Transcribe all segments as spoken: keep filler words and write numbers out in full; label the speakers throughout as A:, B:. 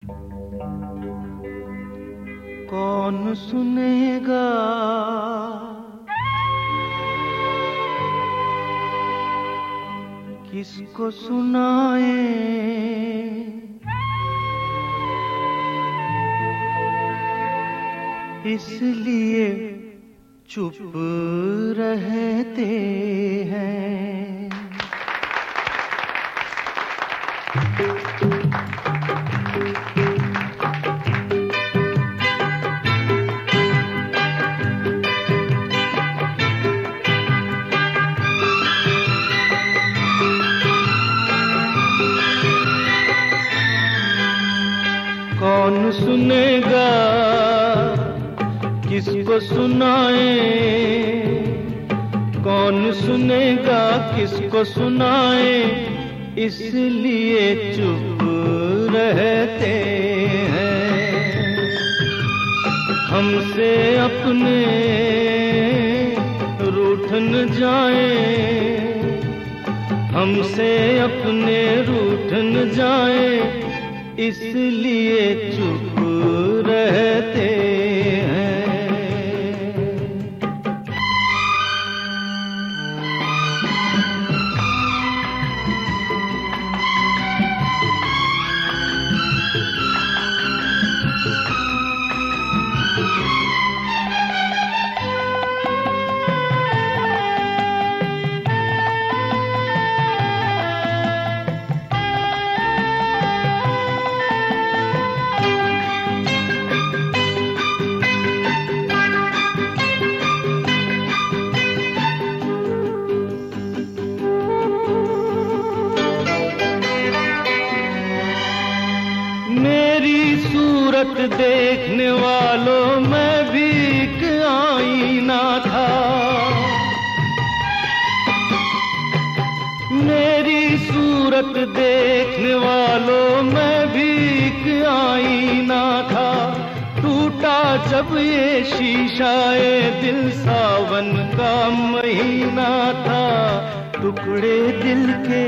A: कौन सुनेगा किसको सुनाए, इसलिए चुप रहते हैं। कौन सुनेगा किसको सुनाए, कौन सुनेगा किसको सुनाए, इसलिए चुप रहते हैं। हमसे अपने रूठ न जाए, हमसे अपने रूठ न जाए, इसलिए चुप रहते हैं। मेरी सूरत देखने वालों में भी एक आईना था, मेरी सूरत देखने वालों में भी एक आईना था। टूटा जब ये शीशा ये दिल सावन का महीना था। टुकड़े दिल के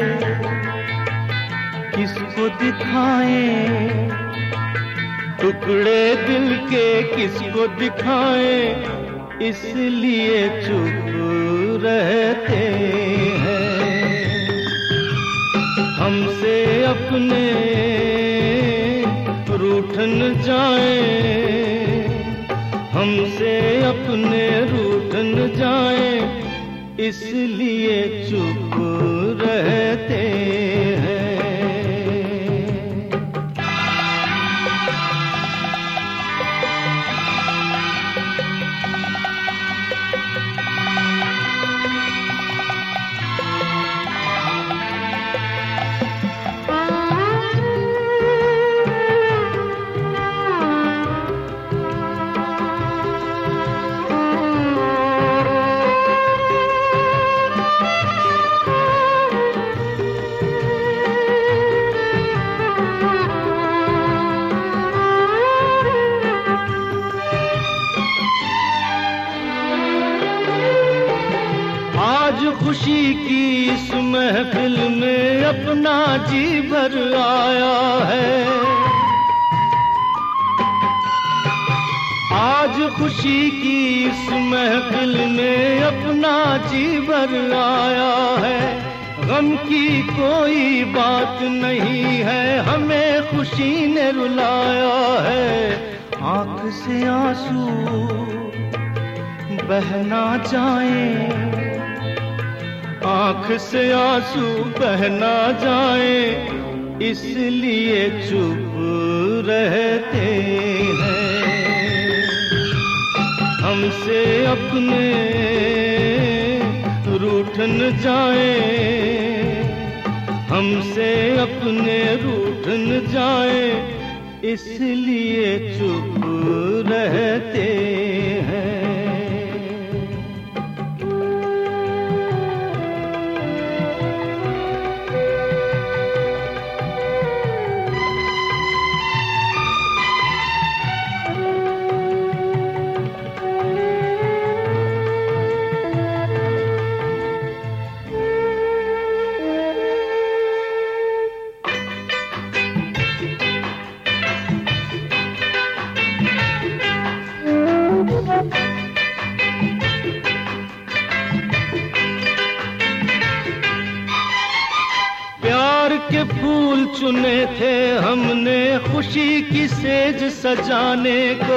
A: किसको दिखाएं, टुकड़े दिल के किसको दिखाएं, इसलिए चुप रहते हैं। हमसे अपने रूठ न जाए, हमसे अपने रूठ न जाए, इसलिए चुप रहते हैं। खुशी की इस महफिल में अपना जी भर आया है, आज खुशी की इस महफिल में अपना जी भर आया है। गम की कोई बात नहीं है, हमें खुशी ने रुलाया है। आंख से आंसू बहना जाए, आँख से आंसू बहना जाए, इसलिए चुप रहते हैं। हमसे अपने रूठ न जाए, हमसे अपने रूठ न जाए, इसलिए चुप रहते हैं। थे हमने खुशी की सेज सजाने को,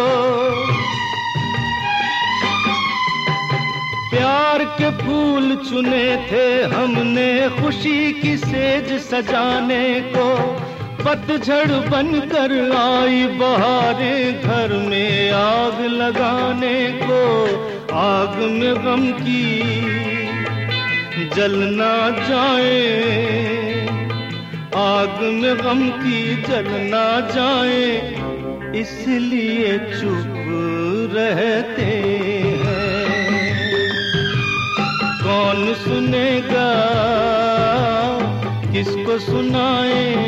A: प्यार के फूल चुने थे हमने खुशी की सेज सजाने को। पतझड़ बनकर आई बहारें घर में आग लगाने को, आग में गम की जल ना जाए, आग में गम की जल ना जाए, इसलिए चुप रहते हैं। कौन सुनेगा किसको सुनाए,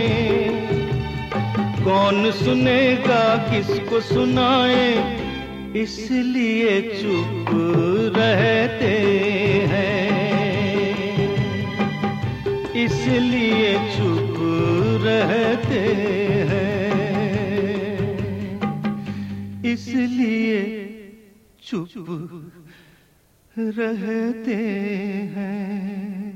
A: कौन सुनेगा किसको सुनाए, इसलिए चुप रहते हैं, इसलिए चुप रहते हैं, इसलिए चुप रहते हैं।